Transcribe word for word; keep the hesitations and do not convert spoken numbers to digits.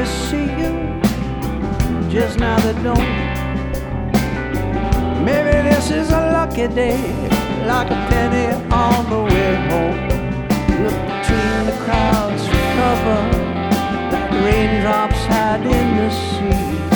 they see you, just now they don't. Maybe this is a lucky day, like a penny on the way home. Look between the crowds for cover, like raindrops hide in the sea.